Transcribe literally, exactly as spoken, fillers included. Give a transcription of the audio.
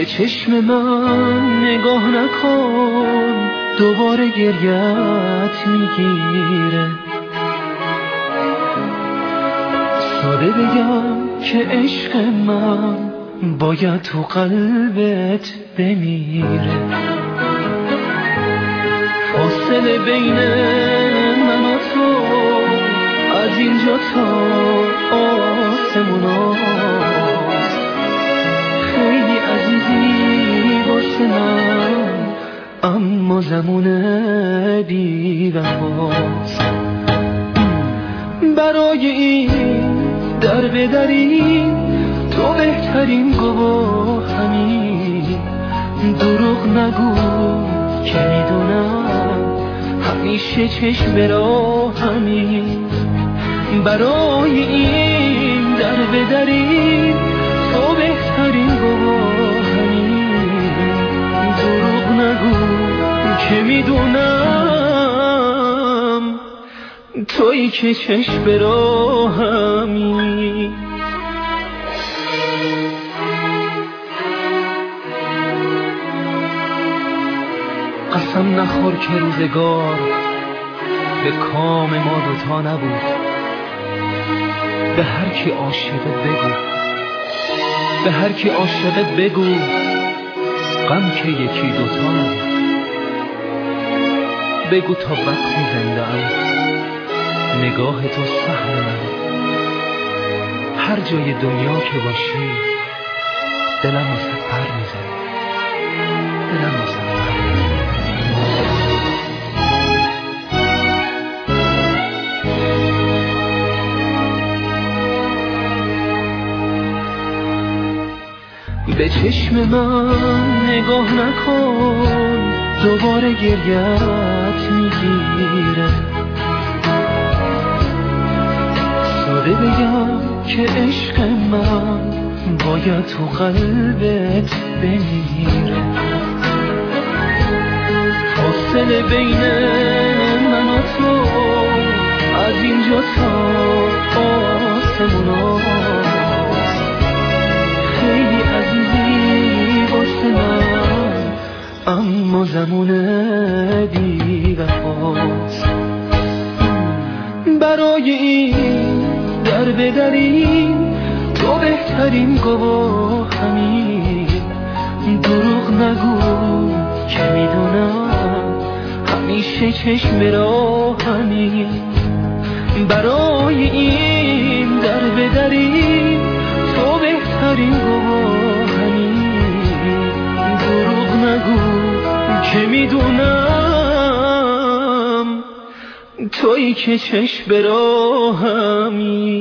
به چشم من نگاه نکن، دوباره گریت میگیره. ساده بگم که عشق من باید تو قلبت بمیره. فاصله بین من و تو از اینجا تا آسمون هاست. خیلی عزیزی واسه من، اما زمان بی وفاست. برای این در بدریم تو بهترین گواهمی. دروغ نگو که میدونم همیشه چشم راهمی. برای این در بدریم تو بهترین گواهمی. دروغ نگو که میدونم تویی که چشم راهمی. قسم نخور که روزگار به کام ما دوتا نبود. به هر کی عاشقت بگو، به هر کی عاشقت بگو غم که یکی دوتا نبود. بگو تا وقتی زنده ام نگاه تو سهم من. هر جای دنیا که باشی دلم واسه پر میزنه، دلم واسه پر میزنه. به چشم من نگاه نکن، دوباره گریت میگیره. ساده بگم که عشق من باید تو قلبت بمیره. فاصله بین من و تو از اینجا تا آسمون هاست. خیلی عزیزی واسه من، اما زمان بی وفاست. برای این در بدریم تو بهترین گواهمی. دروغ نگو که میدونم همیشه چشم راهمی. برای این در بدریم تو بهترین گواهمی. دروغ نگو که میدونم تویی که چشم راهمی.